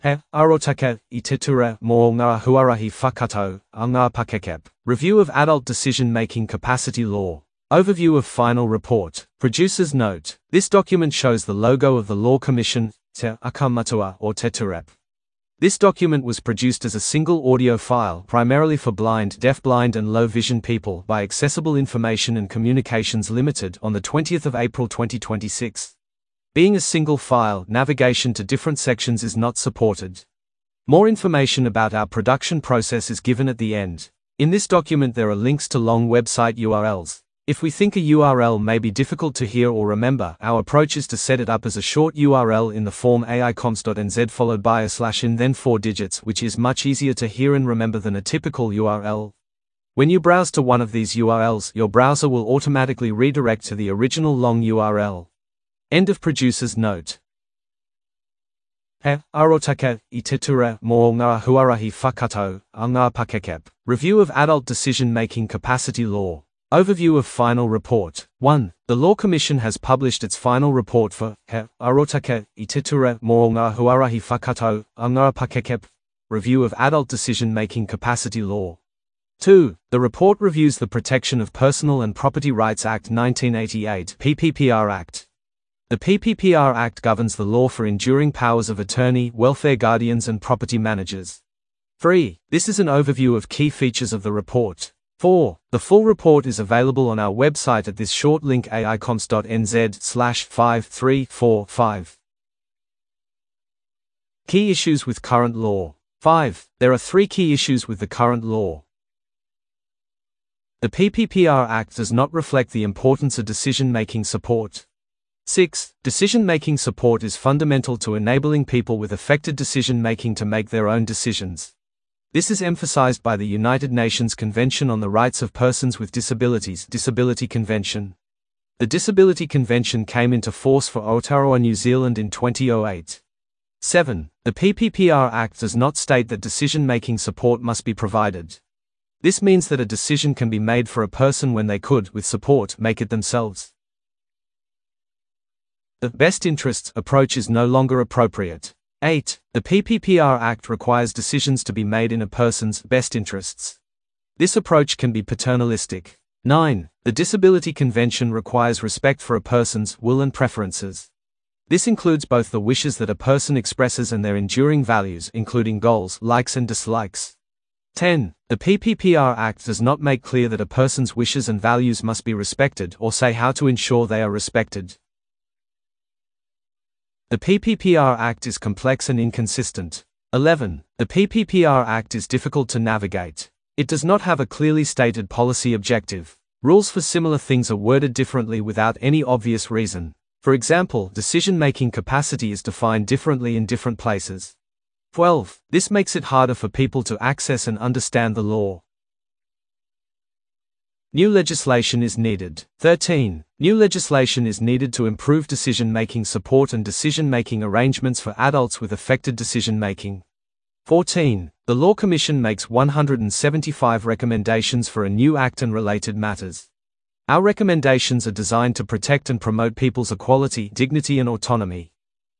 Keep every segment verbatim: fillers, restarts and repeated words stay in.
He arotake ititure mo ngā huarahi whakato a ngā pakekep. Review of Adult Decision-Making Capacity Law. Overview of Final Report. Producer's note. This document shows the logo of the Law Commission, Te Akamatua or Teturep. This document was produced as a single audio file primarily for blind, deafblind and low vision people by Accessible Information and Communications Limited on the twentieth of April twenty twenty-six. Being a single file, navigation to different sections is not supported. More information about our production process is given at the end. In this document there are links to long website U R Ls. If we think a U R L may be difficult to hear or remember, our approach is to set it up as a short U R L in the form A I coms dot N Z followed by a slash in then four digits, which is much easier to hear and remember than a typical U R L. When you browse to one of these U R Ls, your browser will automatically redirect to the original long U R L. End of producer's note. He arotake ititure mo ngā huarahi whakato a ngā pakekep. Review of Adult Decision-Making Capacity Law. Overview of Final Report. one. The Law Commission has published its final report for He arotake ititure mo ngā huarahi whakato a ngā pakekep. Review of Adult Decision-Making Capacity Law. two. The report reviews the Protection of Personal and Property Rights Act nineteen eighty-eight P P P R Act. The P P P R Act governs the law for enduring powers of attorney, welfare guardians and property managers. three. This is an overview of key features of the report. four. The full report is available on our website at this short link A I coms dot N Z slash five three four five. Key issues with current law. five. There are three key issues with the current law. The P P P R Act does not reflect the importance of decision-making support. six. Decision-making support is fundamental to enabling people with affected decision-making to make their own decisions. This is emphasized by the United Nations Convention on the Rights of Persons with Disabilities, Disability Convention. The Disability Convention came into force for Aotearoa, New Zealand in twenty oh eight. seven. The P P P R Act does not state that decision-making support must be provided. This means that a decision can be made for a person when they could, with support, make it themselves. The best interests approach is no longer appropriate. eight. The P P P R Act requires decisions to be made in a person's best interests. This approach can be paternalistic. nine. The Disability Convention requires respect for a person's will and preferences. This includes both the wishes that a person expresses and their enduring values, including goals, likes and dislikes. ten. The P P P R Act does not make clear that a person's wishes and values must be respected or say how to ensure they are respected. The P P P R Act is complex and inconsistent. eleven. The P P P R Act is difficult to navigate. It does not have a clearly stated policy objective. Rules for similar things are worded differently without any obvious reason. For example, decision-making capacity is defined differently in different places. twelve. This makes it harder for people to access and understand the law. New legislation is needed. thirteen. New legislation is needed to improve decision-making support and decision-making arrangements for adults with affected decision-making. fourteen. The Law Commission makes one hundred seventy-five recommendations for a new act and related matters. Our recommendations are designed to protect and promote people's equality, dignity and autonomy.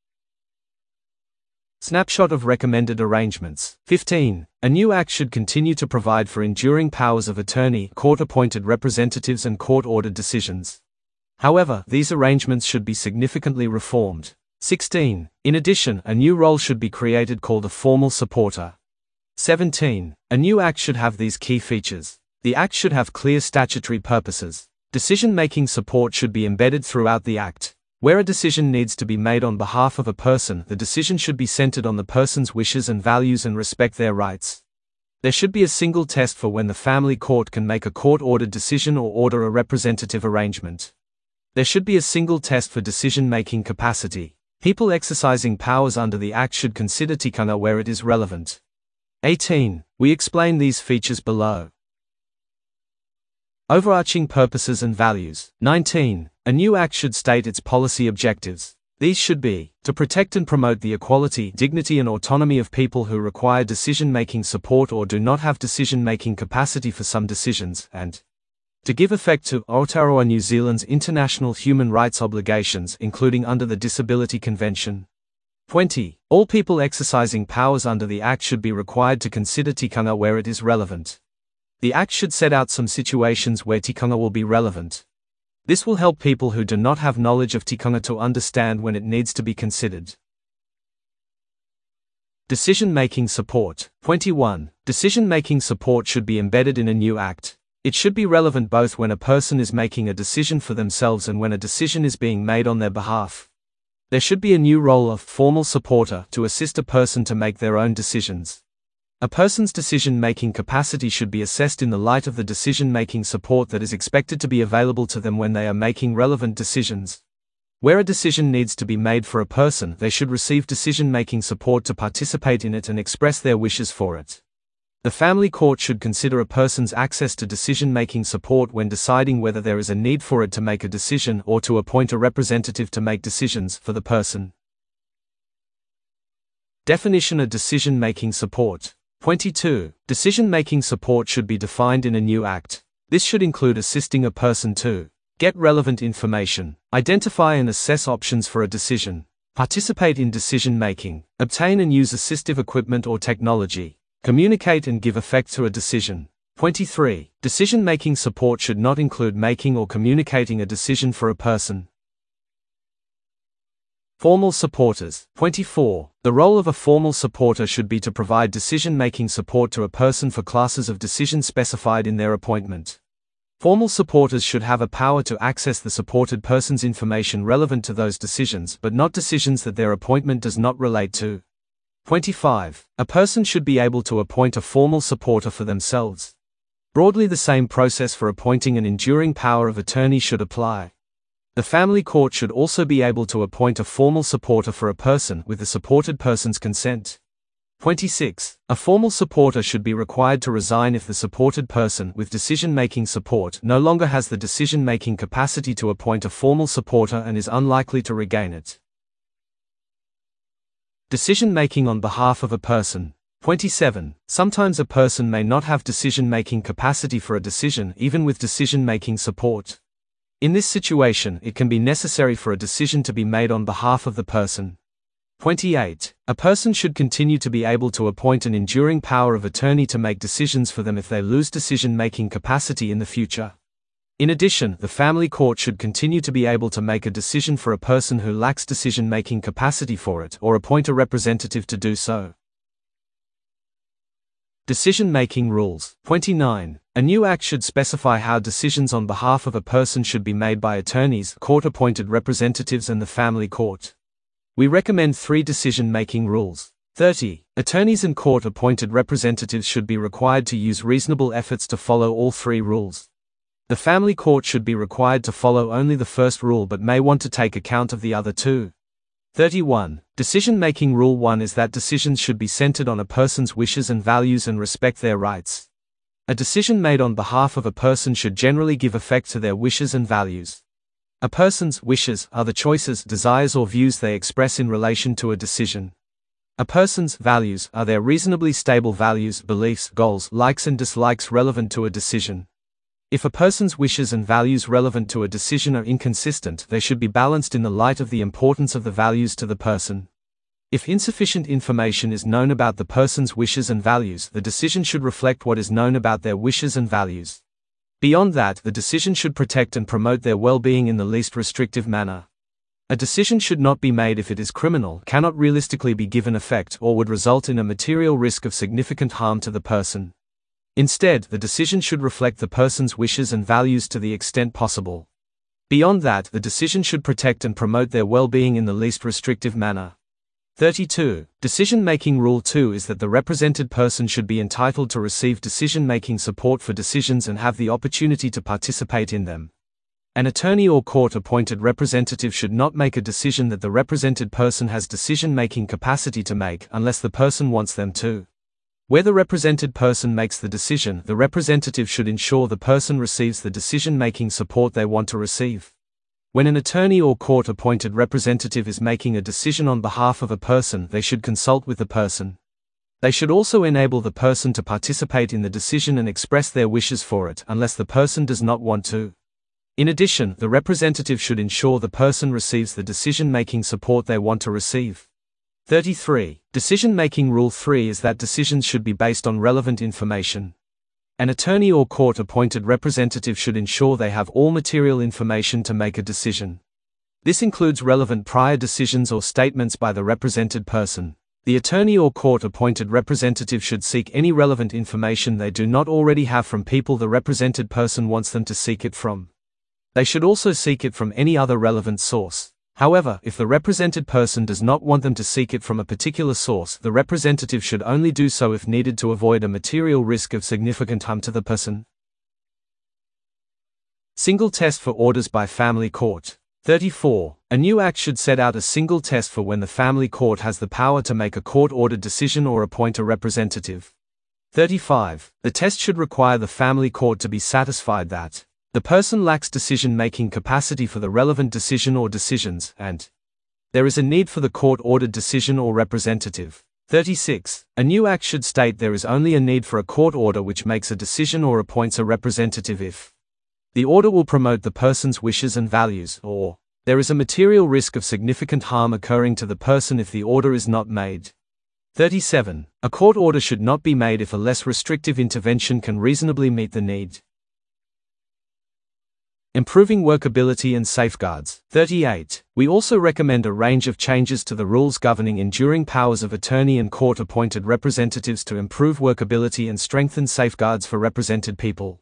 Snapshot of recommended arrangements. fifteen. A new act should continue to provide for enduring powers of attorney, court-appointed representatives and court-ordered decisions. However, these arrangements should be significantly reformed. sixteen. In addition, a new role should be created called a formal supporter. seventeen. A new act should have these key features. The act should have clear statutory purposes. Decision-making support should be embedded throughout the act. Where a decision needs to be made on behalf of a person, the decision should be centered on the person's wishes and values and respect their rights. There should be a single test for when the family court can make a court-ordered decision or order a representative arrangement. There should be a single test for decision-making capacity. People exercising powers under the Act should consider tikanga where it is relevant. eighteen. We explain these features below. Overarching purposes and values. nineteen. A new act should state its policy objectives. These should be, to protect and promote the equality, dignity and autonomy of people who require decision-making support or do not have decision-making capacity for some decisions, and to give effect to Aotearoa New Zealand's international human rights obligations, including under the Disability Convention. twenty. All people exercising powers under the Act should be required to consider tikanga where it is relevant. The Act should set out some situations where tikanga will be relevant. This will help people who do not have knowledge of tikanga to understand when it needs to be considered. Decision-making support. twenty-one. Decision-making support should be embedded in a new Act. It should be relevant both when a person is making a decision for themselves and when a decision is being made on their behalf. There should be a new role of formal supporter to assist a person to make their own decisions. A person's decision-making capacity should be assessed in the light of the decision-making support that is expected to be available to them when they are making relevant decisions. Where a decision needs to be made for a person, they should receive decision-making support to participate in it and express their wishes for it. The family court should consider a person's access to decision-making support when deciding whether there is a need for it to make a decision or to appoint a representative to make decisions for the person. Definition of decision-making support. twenty-two. Decision-making support should be defined in a new Act. This should include assisting a person to get relevant information, identify and assess options for a decision, participate in decision-making, obtain and use assistive equipment or technology, communicate and give effect to a decision. twenty-three. Decision-making support should not include making or communicating a decision for a person. Formal supporters. twenty-four. The role of a formal supporter should be to provide decision-making support to a person for classes of decisions specified in their appointment. Formal supporters should have a power to access the supported person's information relevant to those decisions but not decisions that their appointment does not relate to. twenty-five. A person should be able to appoint a formal supporter for themselves. Broadly, the same process for appointing an enduring power of attorney should apply. The family court should also be able to appoint a formal supporter for a person with the supported person's consent. twenty-six. A formal supporter should be required to resign if the supported person with decision-making support no longer has the decision-making capacity to appoint a formal supporter and is unlikely to regain it. Decision-making on behalf of a person. twenty-seven. Sometimes a person may not have decision-making capacity for a decision even with decision-making support. In this situation, it can be necessary for a decision to be made on behalf of the person. twenty-eight. A person should continue to be able to appoint an enduring power of attorney to make decisions for them if they lose decision-making capacity in the future. In addition, the family court should continue to be able to make a decision for a person who lacks decision-making capacity for it or appoint a representative to do so. Decision-making rules. twenty-nine. A new Act should specify how decisions on behalf of a person should be made by attorneys, court-appointed representatives and the family court. We recommend three decision-making rules. thirty. Attorneys and court-appointed representatives should be required to use reasonable efforts to follow all three rules. The family court should be required to follow only the first rule but may want to take account of the other two. thirty-one. Decision-making rule one is that decisions should be centered on a person's wishes and values and respect their rights. A decision made on behalf of a person should generally give effect to their wishes and values. A person's wishes are the choices, desires or views they express in relation to a decision. A person's values are their reasonably stable values, beliefs, goals, likes and dislikes relevant to a decision. If a person's wishes and values relevant to a decision are inconsistent, they should be balanced in the light of the importance of the values to the person. If insufficient information is known about the person's wishes and values, the decision should reflect what is known about their wishes and values. Beyond that, the decision should protect and promote their well-being in the least restrictive manner. A decision should not be made if it is criminal, cannot realistically be given effect, or would result in a material risk of significant harm to the person. Instead, the decision should reflect the person's wishes and values to the extent possible. Beyond that, the decision should protect and promote their well-being in the least restrictive manner. thirty-two. Decision-making Rule two is that the represented person should be entitled to receive decision-making support for decisions and have the opportunity to participate in them. An attorney or court-appointed representative should not make a decision that the represented person has decision-making capacity to make unless the person wants them to. Where the represented person makes the decision, the representative should ensure the person receives the decision-making support they want to receive. When an attorney or court-appointed representative is making a decision on behalf of a person, they should consult with the person. They should also enable the person to participate in the decision and express their wishes for it, unless the person does not want to. In addition, the representative should ensure the person receives the decision-making support they want to receive. thirty-three. Decision-making Rule three is that decisions should be based on relevant information. An attorney or court-appointed representative should ensure they have all material information to make a decision. This includes relevant prior decisions or statements by the represented person. The attorney or court-appointed representative should seek any relevant information they do not already have from people the represented person wants them to seek it from. They should also seek it from any other relevant source. However, if the represented person does not want them to seek it from a particular source, the representative should only do so if needed to avoid a material risk of significant harm to the person. Single test for orders by family court. thirty-four. A new act should set out a single test for when the family court has the power to make a court-ordered decision or appoint a representative. thirty-five. The test should require the family court to be satisfied that the person lacks decision-making capacity for the relevant decision or decisions, and there is a need for the court-ordered decision or representative. thirty-six. A new act should state there is only a need for a court order which makes a decision or appoints a representative if the order will promote the person's wishes and values, or there is a material risk of significant harm occurring to the person if the order is not made. thirty-seven. A court order should not be made if a less restrictive intervention can reasonably meet the need. Improving workability and safeguards. thirty-eight. We also recommend a range of changes to the rules governing enduring powers of attorney and court-appointed representatives to improve workability and strengthen safeguards for represented people.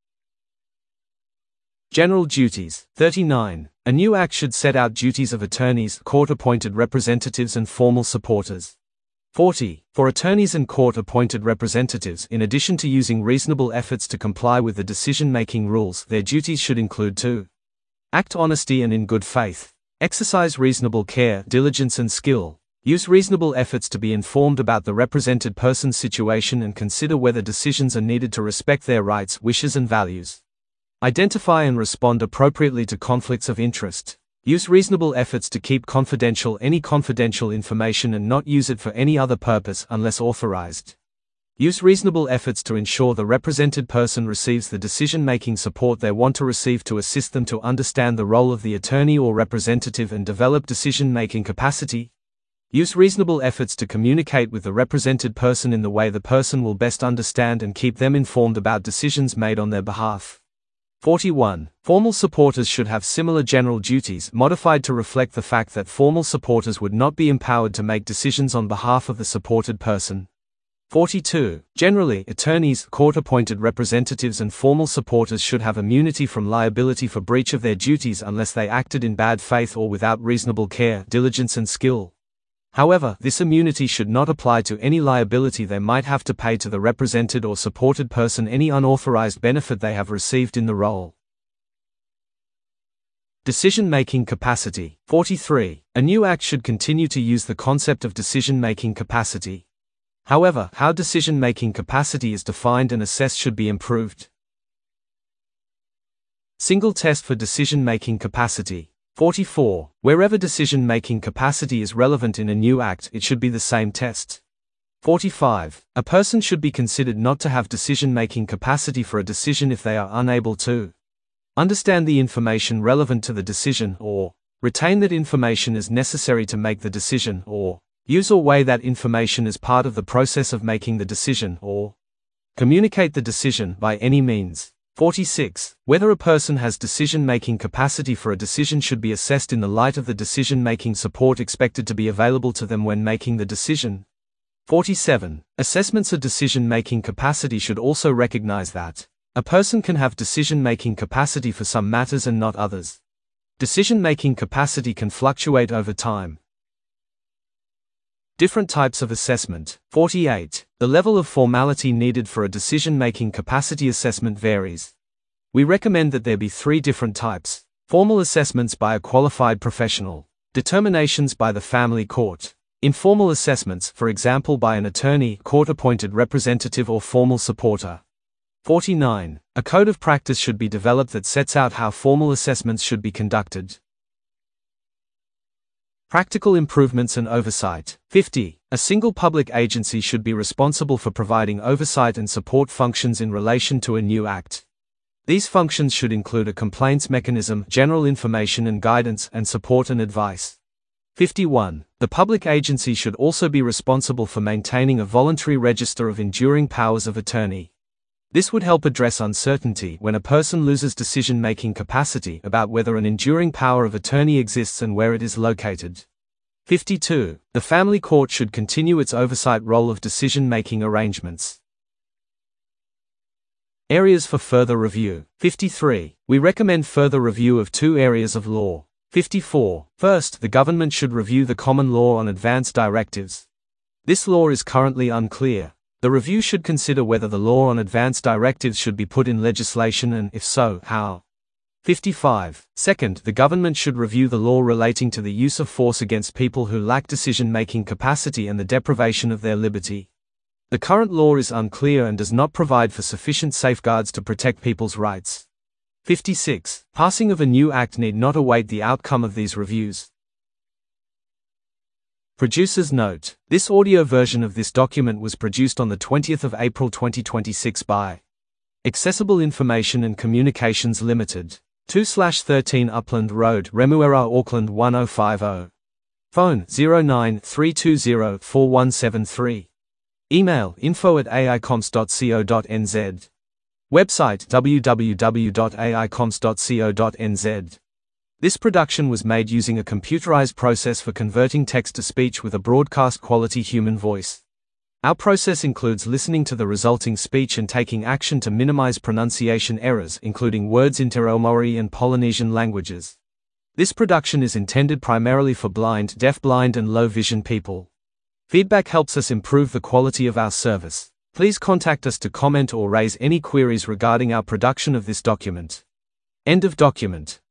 General duties. thirty-nine. A new act should set out duties of attorneys, court-appointed representatives and formal supporters. forty. For attorneys and court-appointed representatives, in addition to using reasonable efforts to comply with the decision-making rules, their duties should include to act honesty and in good faith, exercise reasonable care, diligence and skill, use reasonable efforts to be informed about the represented person's situation and consider whether decisions are needed to respect their rights, wishes and values, identify and respond appropriately to conflicts of interest, use reasonable efforts to keep confidential any confidential information and not use it for any other purpose unless authorized. Use reasonable efforts to ensure the represented person receives the decision-making support they want to receive to assist them to understand the role of the attorney or representative and develop decision-making capacity. Use reasonable efforts to communicate with the represented person in the way the person will best understand and keep them informed about decisions made on their behalf. forty-one. Formal supporters should have similar general duties, modified to reflect the fact that formal supporters would not be empowered to make decisions on behalf of the supported person. forty-two. Generally, attorneys, court-appointed representatives and formal supporters should have immunity from liability for breach of their duties unless they acted in bad faith or without reasonable care, diligence and skill. However, this immunity should not apply to any liability they might have to pay to the represented or supported person any unauthorized benefit they have received in the role. Decision-making capacity. forty-three. A new act should continue to use the concept of decision-making capacity. However, how decision-making capacity is defined and assessed should be improved. Single test for decision-making capacity. forty-four. Wherever decision-making capacity is relevant in a new act, it should be the same test. forty-five. A person should be considered not to have decision-making capacity for a decision if they are unable to understand the information relevant to the decision, or retain that information as necessary to make the decision, or use or weigh that information as part of the process of making the decision, or communicate the decision by any means. forty-six. Whether a person has decision-making capacity for a decision should be assessed in the light of the decision-making support expected to be available to them when making the decision. forty-seven. Assessments of decision-making capacity should also recognize that a person can have decision-making capacity for some matters and not others. Decision-making capacity can fluctuate over time. Different types of assessment. forty-eight. The level of formality needed for a decision-making capacity assessment varies. We recommend that there be three different types: formal assessments by a qualified professional, determinations by the family court, informal assessments, for example by an attorney, court-appointed representative or formal supporter. forty-nine. A code of practice should be developed that sets out how formal assessments should be conducted. Practical improvements and oversight. fifty. A single public agency should be responsible for providing oversight and support functions in relation to a new act. These functions should include a complaints mechanism, general information and guidance, and support and advice. fifty-one. The public agency should also be responsible for maintaining a voluntary register of enduring powers of attorney. This would help address uncertainty when a person loses decision-making capacity about whether an enduring power of attorney exists and where it is located. fifty-two. The family court should continue its oversight role of decision-making arrangements. Areas for further review. fifty-three. We recommend further review of two areas of law. fifty-four. First, the government should review the common law on advance directives. This law is currently unclear. The review should consider whether the law on advance directives should be put in legislation and, if so, how. fifty-five. Second, the government should review the law relating to the use of force against people who lack decision-making capacity and the deprivation of their liberty. The current law is unclear and does not provide for sufficient safeguards to protect people's rights. fifty-six. Passing of a new act need not await the outcome of these reviews. Producer's note: this audio version of this document was produced on the twentieth of April twenty twenty-six by Accessible Information and Communications Limited, two thirteen Upland Road, Remuera, Auckland one oh five oh. Phone zero nine three two zero four one seven three. Email info at a i comps dot co dot n z. Website w w w dot a i comps dot co dot n z. This production was made using a computerized process for converting text to speech with a broadcast quality human voice. Our process includes listening to the resulting speech and taking action to minimize pronunciation errors, including words in Te Reo Māori and Polynesian languages. This production is intended primarily for blind, deafblind, and low vision people. Feedback helps us improve the quality of our service. Please contact us to comment or raise any queries regarding our production of this document. End of document.